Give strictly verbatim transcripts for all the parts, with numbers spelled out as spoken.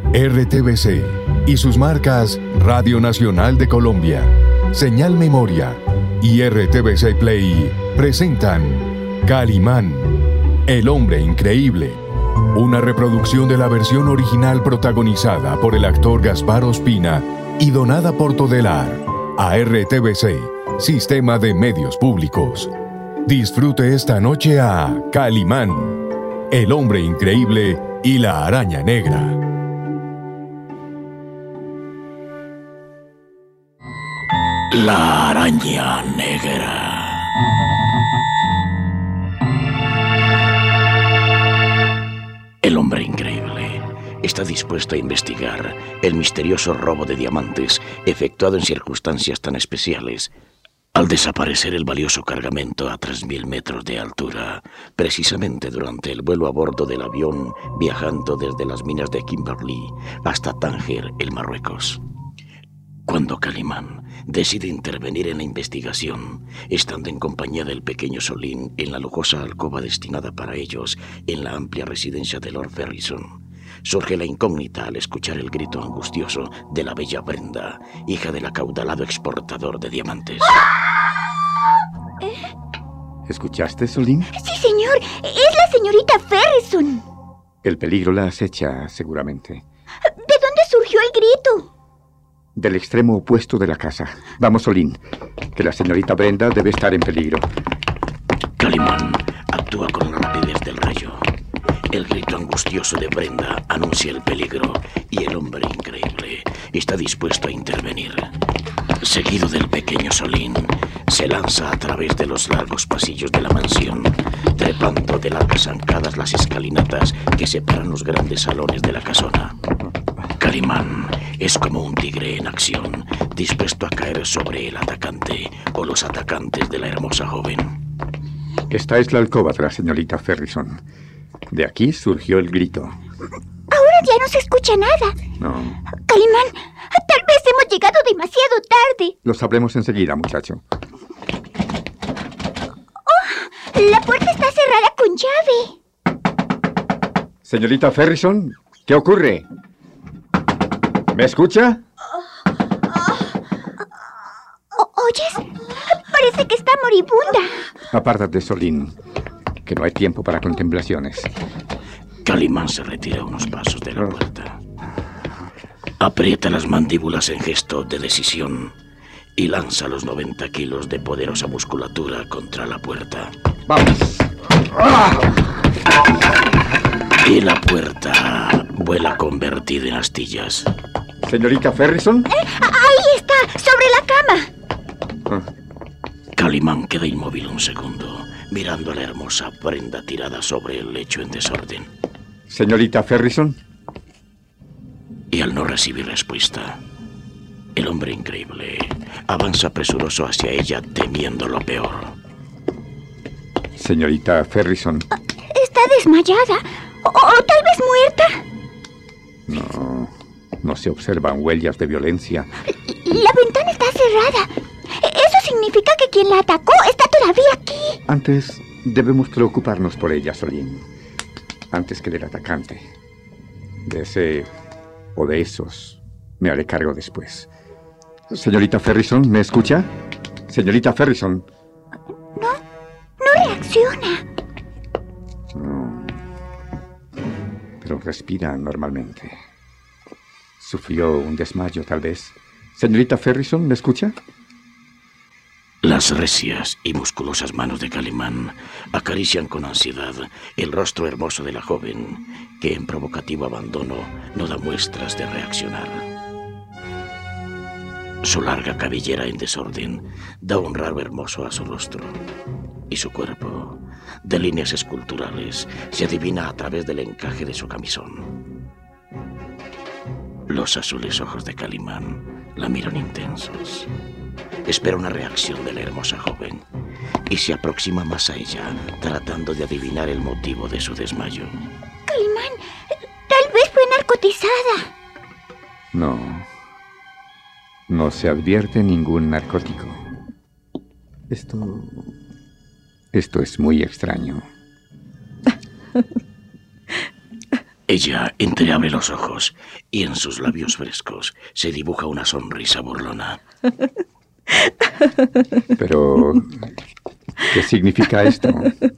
R T V C y sus marcas Radio Nacional de Colombia, Señal Memoria y R T V C Play presentan Calimán, el hombre increíble. Una reproducción de la versión original protagonizada por el actor Gaspar Ospina y donada por Todelar a R T V C, Sistema de Medios Públicos. Disfrute esta noche a Calimán, el hombre increíble y la araña negra. La araña negra. El hombre increíble está dispuesto a investigar el misterioso robo de diamantes efectuado en circunstancias tan especiales. Al desaparecer el valioso cargamento a tres mil metros de altura, precisamente durante el vuelo a bordo del avión viajando desde las minas de Kimberley hasta Tánger, el Marruecos. Cuando Calimán decide intervenir en la investigación, estando en compañía del pequeño Solín en la lujosa alcoba destinada para ellos en la amplia residencia de Lord Ferrison, surge la incógnita al escuchar el grito angustioso de la bella Brenda, hija del acaudalado exportador de diamantes. ¿Eh? ¿Escuchaste, Solín? Sí, señor. Es la señorita Ferrison. El peligro la acecha, seguramente. ¿De dónde surgió el grito? Del extremo opuesto de la casa. Vamos, Solín, que la señorita Brenda debe estar en peligro. Calimán actúa con la rapidez del rayo. El grito angustioso de Brenda anuncia el peligro y el hombre increíble está dispuesto a intervenir. Seguido del pequeño Solín, se lanza a través de los largos pasillos de la mansión, trepando de largas zancadas las escalinatas que separan los grandes salones de la casona. Calimán es como un tigre en acción, dispuesto a caer sobre el atacante o los atacantes de la hermosa joven. Esta es la alcoba de la señorita Ferrison. De aquí surgió el grito. Ahora ya no se escucha nada. No. Calimán, tal vez hemos llegado demasiado tarde. Lo sabremos enseguida, muchacho. Oh, la puerta está cerrada con llave. Señorita Ferrison, ¿qué ocurre? ¿Me escucha? O- ¿Oyes? Parece que está moribunda. Apártate, Solín, que no hay tiempo para contemplaciones. Calimán se retira unos pasos de la puerta. Aprieta las mandíbulas en gesto de decisión y lanza los noventa kilos de poderosa musculatura contra la puerta. ¡Vamos! Y la puerta vuela convertida en astillas. ¿Señorita Ferrison? Eh, ahí está, sobre la cama. Ah. Calimán queda inmóvil un segundo, mirando a la hermosa Brenda tirada sobre el lecho en desorden. ¿Señorita Ferrison? Y al no recibir respuesta, el hombre increíble avanza presuroso hacia ella, temiendo lo peor. Señorita Ferrison. Está desmayada. O, o tal vez muerta. No, no se observan huellas de violencia. La ventana está cerrada. Eso significa que quien la atacó está todavía aquí. Antes debemos preocuparnos por ella, Solín. Antes que del atacante. De ese o de esos me haré cargo después. Señorita Ferrison, ¿me escucha? Señorita Ferrison. No, no reacciona. No. Pero respira normalmente. Sufrió un desmayo, tal vez. Señorita Ferrison, ¿me escucha? Las recias y musculosas manos de Calimán acarician con ansiedad el rostro hermoso de la joven, que en provocativo abandono no da muestras de reaccionar. Su larga cabellera en desorden da un raro hermoso a su rostro, y su cuerpo, de líneas esculturales, se adivina a través del encaje de su camisón. Los azules ojos de Calimán la miran intensos. Espera una reacción de la hermosa joven y se aproxima más a ella, tratando de adivinar el motivo de su desmayo. Calimán, tal vez fue narcotizada. No. No se advierte ningún narcótico. Esto... Esto es muy extraño. Ella entreabre los ojos y en sus labios frescos se dibuja una sonrisa burlona. Pero, ¿qué significa esto?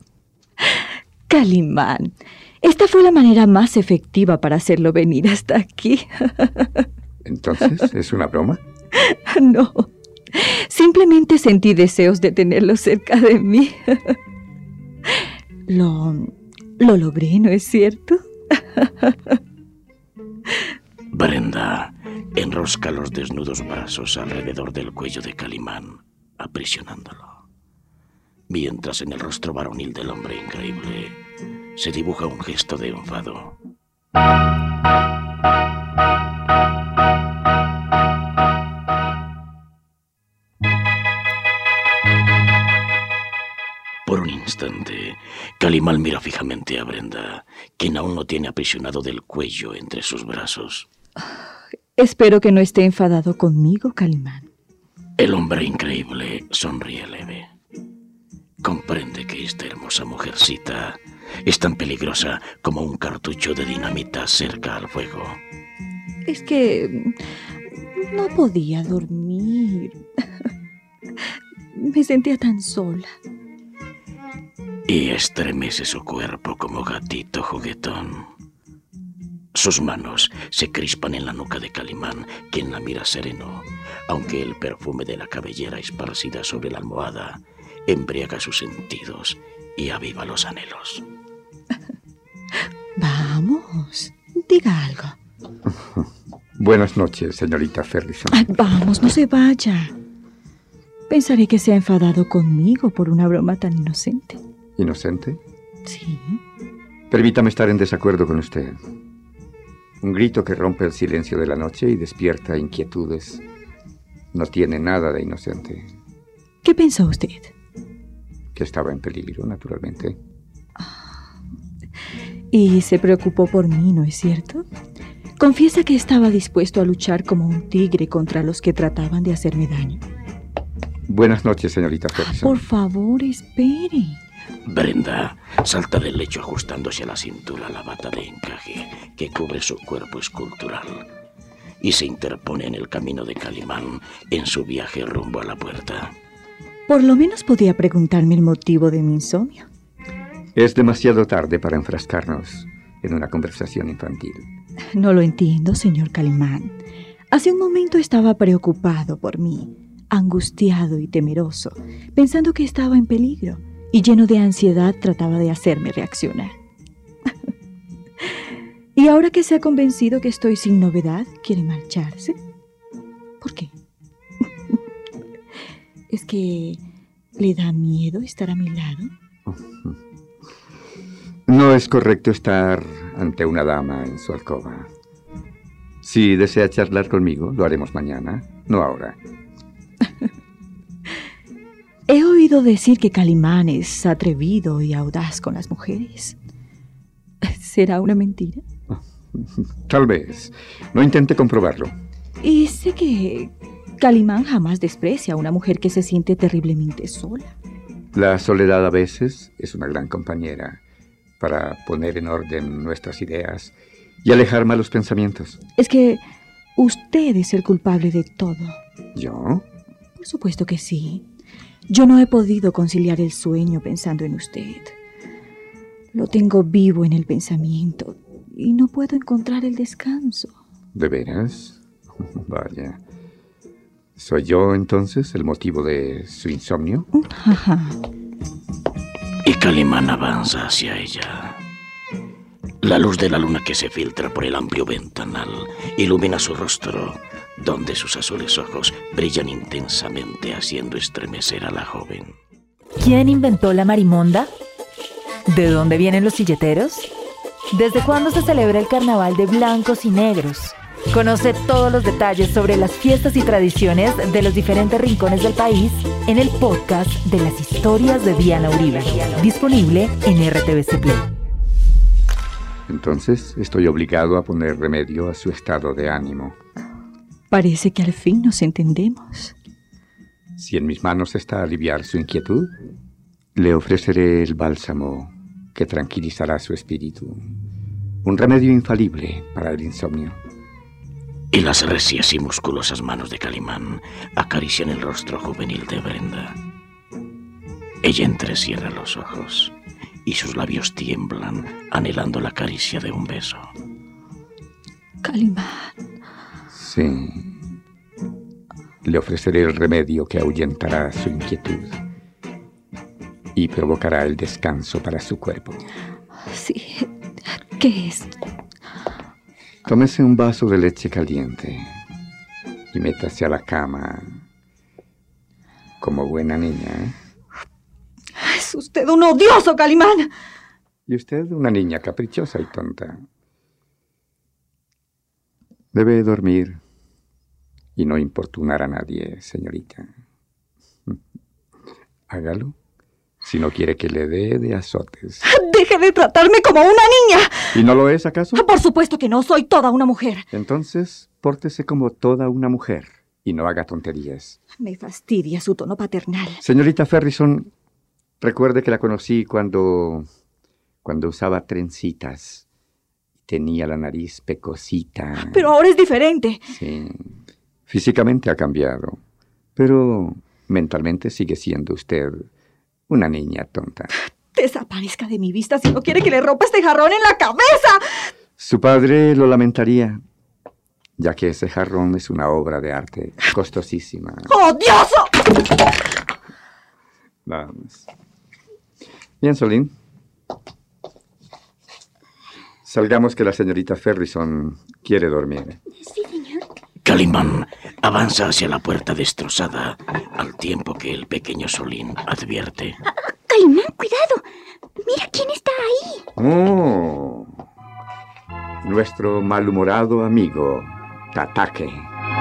Calimán, esta fue la manera más efectiva para hacerlo venir hasta aquí. ¿Entonces es una broma? No, simplemente sentí deseos de tenerlo cerca de mí. Lo, lo logré, ¿no es cierto? Brenda enrosca los desnudos brazos alrededor del cuello de Calimán, aprisionándolo, mientras en el rostro varonil del hombre increíble se dibuja un gesto de enfado. Por un instante, Calimán mira fijamente a Brenda, quien aún lo tiene aprisionado del cuello entre sus brazos. Espero que no esté enfadado conmigo, Calimán. El hombre increíble sonríe leve. Comprende que esta hermosa mujercita es tan peligrosa como un cartucho de dinamita cerca al fuego. Es que no podía dormir. Me sentía tan sola. Y estremece su cuerpo como gatito juguetón. Sus manos se crispan en la nuca de Calimán, quien la mira sereno, aunque el perfume de la cabellera esparcida sobre la almohada embriaga sus sentidos y aviva los anhelos. Vamos, diga algo. Buenas noches, señorita Ferrison. Ay, vamos, no se vaya. Pensaré que se ha enfadado conmigo por una broma tan inocente. ¿Inocente? Sí. Permítame estar en desacuerdo con usted. Un grito que rompe el silencio de la noche y despierta inquietudes no tiene nada de inocente. ¿Qué pensó usted? Que estaba en peligro, naturalmente. Y se preocupó por mí, ¿no es cierto? Confiesa que estaba dispuesto a luchar como un tigre contra los que trataban de hacerme daño. Buenas noches, señorita Ferguson. Por favor, espere. Brenda salta del lecho ajustándose a la cintura la bata de encaje que cubre su cuerpo escultural y se interpone en el camino de Calimán en su viaje rumbo a la puerta. Por lo menos podía preguntarme el motivo de mi insomnio. Es demasiado tarde para enfrascarnos en una conversación infantil. No lo entiendo, señor Calimán. Hace un momento estaba preocupado por mí, angustiado y temeroso, pensando que estaba en peligro, y lleno de ansiedad trataba de hacerme reaccionar. Y ahora que se ha convencido que estoy sin novedad, ¿quiere marcharse? ¿Por qué? ¿Es que le da miedo estar a mi lado? No es correcto estar ante una dama en su alcoba. Si desea charlar conmigo, lo haremos mañana, no ahora. He oído decir que Calimán es atrevido y audaz con las mujeres. ¿Será una mentira? Tal vez. No intente comprobarlo. Y sé que Calimán jamás desprecia a una mujer que se siente terriblemente sola. La soledad a veces es una gran compañera para poner en orden nuestras ideas y alejar malos pensamientos. Es que usted es el culpable de todo. ¿Yo? Por supuesto que sí. Yo no he podido conciliar el sueño pensando en usted. Lo tengo vivo en el pensamiento y no puedo encontrar el descanso. ¿De veras? Vaya. ¿Soy yo, entonces, el motivo de su insomnio? Ajá. Y Calimán avanza hacia ella. La luz de la luna que se filtra por el amplio ventanal ilumina su rostro, donde sus azules ojos brillan intensamente, haciendo estremecer a la joven. ¿Quién inventó la marimonda? ¿De dónde vienen los silleteros? ¿Desde cuándo se celebra el carnaval de blancos y negros? Conoce todos los detalles sobre las fiestas y tradiciones de los diferentes rincones del país en el podcast de las historias de Diana Uribe, disponible en R T V C Play. Entonces, estoy obligado a poner remedio a su estado de ánimo. Parece que al fin nos entendemos. Si en mis manos está aliviar su inquietud, le ofreceré el bálsamo que tranquilizará su espíritu. Un remedio infalible para el insomnio. Y las recias y musculosas manos de Calimán acarician el rostro juvenil de Brenda. Ella entrecierra los ojos y sus labios tiemblan anhelando la caricia de un beso. Calimán. Sí. Le ofreceré el remedio que ahuyentará su inquietud y provocará el descanso para su cuerpo. Sí. ¿Qué es? Tómese un vaso de leche caliente y métase a la cama como buena niña, ¿eh? Es usted un odioso, Calimán. Y usted una niña caprichosa y tonta. Debe dormir y no importunar a nadie, señorita. Hágalo si no quiere que le dé de azotes. ¡Deje de tratarme como una niña! ¿Y no lo es, acaso? Por supuesto que no, soy toda una mujer. Entonces, pórtese como toda una mujer y no haga tonterías. Me fastidia su tono paternal. Señorita Ferrison, recuerde que la conocí cuando... cuando usaba trencitas. Tenía la nariz pecosita. Pero ahora es diferente. Sí. Físicamente ha cambiado, pero mentalmente sigue siendo usted una niña tonta. Desaparezca de mi vista si no quiere que le rompa este jarrón en la cabeza. Su padre lo lamentaría, ya que ese jarrón es una obra de arte costosísima. ¡Odioso! Vamos. Bien, Solín. Salgamos que la señorita Ferrison quiere dormir. Sí, señor. Calimán avanza hacia la puerta destrozada al tiempo que el pequeño Solín advierte. Ah, Calimán, cuidado. Mira quién está ahí. Oh, nuestro malhumorado amigo, Tatake.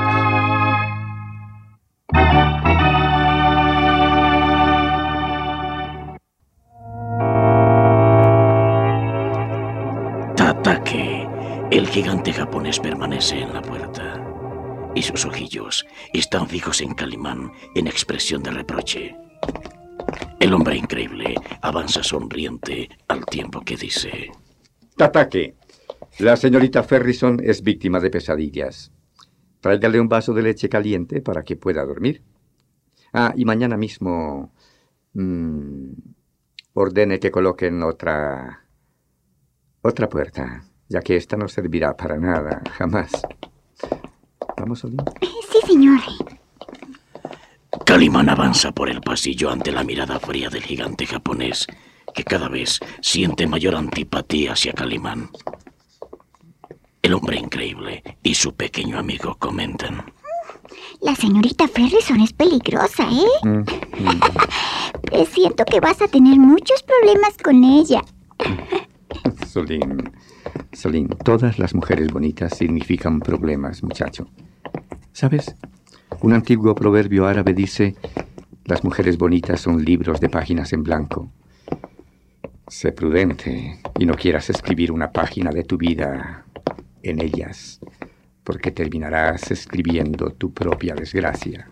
Tatake, el gigante japonés, permanece en la puerta y sus ojillos están fijos en Calimán en expresión de reproche. El hombre increíble avanza sonriente al tiempo que dice: Tatake, la señorita Ferrison es víctima de pesadillas. Tráigale un vaso de leche caliente para que pueda dormir. Ah, y mañana mismo mmm, ordene que coloquen otra... otra puerta, ya que esta no servirá para nada, jamás. ¿Vamos, Solín? Sí, señor. Calimán avanza por el pasillo ante la mirada fría del gigante japonés, que cada vez siente mayor antipatía hacia Calimán. El hombre increíble y su pequeño amigo comentan: La señorita Ferrison es peligrosa, ¿eh? Mm, mm. Siento que vas a tener muchos problemas con ella. Solín, Solín, todas las mujeres bonitas significan problemas, muchacho. ¿Sabes? Un antiguo proverbio árabe dice: las mujeres bonitas son libros de páginas en blanco. Sé prudente y no quieras escribir una página de tu vida en ellas, porque terminarás escribiendo tu propia desgracia.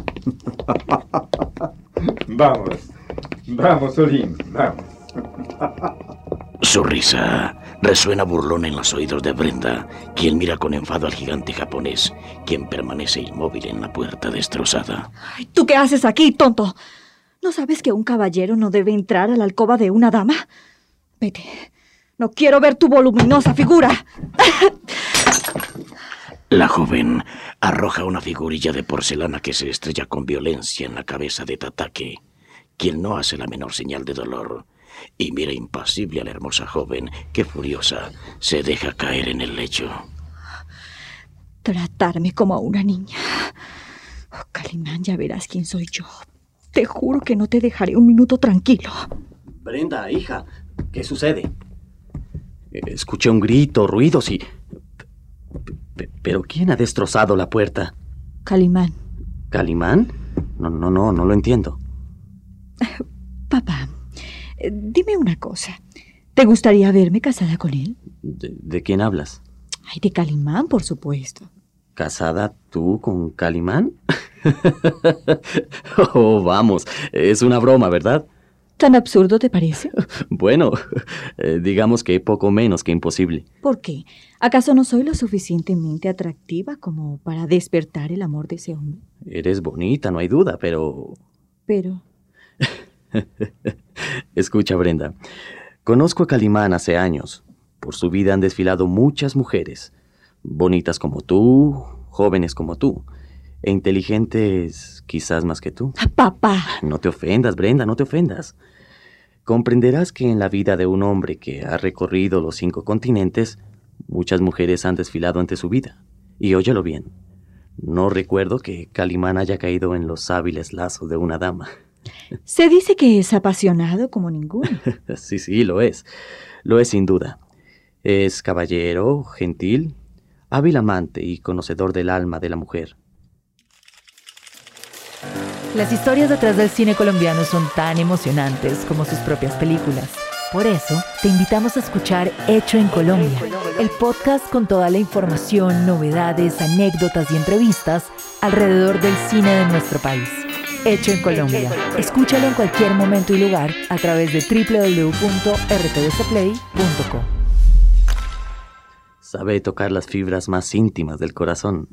Vamos, vamos, Solín, vamos. Su risa resuena burlona en los oídos de Brenda, quien mira con enfado al gigante japonés, quien permanece inmóvil en la puerta destrozada. Ay, ¿tú qué haces aquí, tonto? ¿No sabes que un caballero no debe entrar a la alcoba de una dama? Vete. No quiero ver tu voluminosa figura. La joven arroja una figurilla de porcelana que se estrella con violencia en la cabeza de Tatake, quien no hace la menor señal de dolor, y mira impasible a la hermosa joven que, furiosa, se deja caer en el lecho. Tratarme como a una niña. Oh, Calimán, ya verás quién soy yo. Te juro que no te dejaré un minuto tranquilo. Brenda, hija, ¿qué sucede? Escuché un grito, ruidos y... ¿Pero quién ha destrozado la puerta? Calimán. ¿Calimán? No, no, no, no lo entiendo. Papá, dime una cosa. ¿Te gustaría verme casada con él? ¿De, de quién hablas? Ay, de Calimán, por supuesto. ¿Casada tú con Calimán? Oh, vamos, es una broma, ¿verdad? ¿Tan absurdo te parece? Bueno, eh, digamos que poco menos que imposible. ¿Por qué? ¿Acaso no soy lo suficientemente atractiva como para despertar el amor de ese hombre? Eres bonita, no hay duda, pero... Pero... Escucha, Brenda. Conozco a Calimán hace años. Por su vida han desfilado muchas mujeres. Bonitas como tú, jóvenes como tú. E inteligentes quizás más que tú. ¡Papá! No te ofendas, Brenda, no te ofendas. Comprenderás que en la vida de un hombre que ha recorrido los cinco continentes, muchas mujeres han desfilado ante su vida. Y óyelo bien, no recuerdo que Calimán haya caído en los hábiles lazos de una dama. Se dice que es apasionado como ninguno. Sí, sí, lo es. Lo es sin duda. Es caballero, gentil, hábil amante y conocedor del alma de la mujer. Las historias detrás del cine colombiano son tan emocionantes como sus propias películas. Por eso, te invitamos a escuchar Hecho en Colombia, el podcast con toda la información, novedades, anécdotas y entrevistas alrededor del cine de nuestro país. Hecho en Colombia. Escúchalo en cualquier momento y lugar a través de doble u doble u doble u punto r t v c play punto com. Sabe tocar las fibras más íntimas del corazón.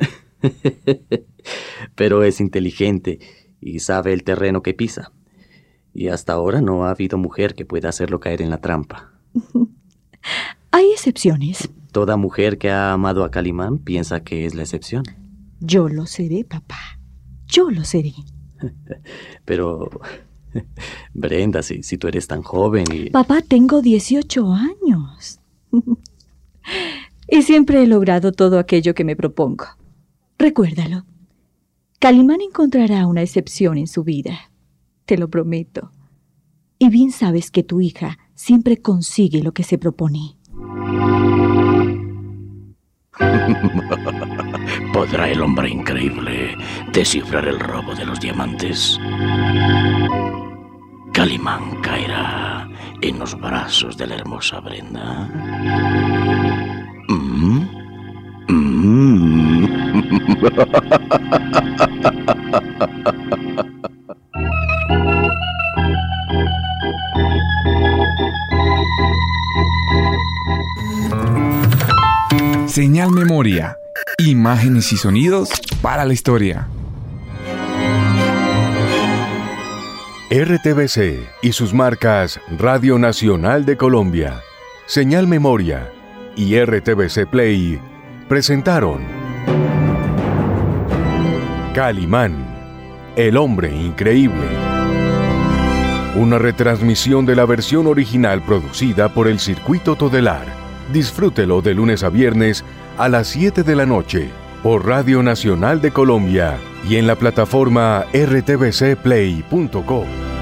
Pero es inteligente y sabe el terreno que pisa. Y hasta ahora no ha habido mujer que pueda hacerlo caer en la trampa. Hay excepciones. Toda mujer que ha amado a Calimán piensa que es la excepción. Yo lo seré, papá. Yo lo seré. Pero, Brenda, si, si tú eres tan joven y... Papá, tengo dieciocho años. Y siempre he logrado todo aquello que me propongo. Recuérdalo. Calimán encontrará una excepción en su vida. Te lo prometo. Y bien sabes que tu hija siempre consigue lo que se propone. ¿Podrá el hombre increíble descifrar el robo de los diamantes? Calimán caerá en los brazos de la hermosa Brenda. ¿Mm? ¿Mm? Señal Memoria. Imágenes y sonidos para la historia. R T V C y sus marcas Radio Nacional de Colombia, Señal Memoria y R T V C Play presentaron Calimán, el hombre increíble. Una retransmisión de la versión original producida por el Circuito Todelar. Disfrútelo de lunes a viernes a las siete de la noche por Radio Nacional de Colombia y en la plataforma r t v c play punto com.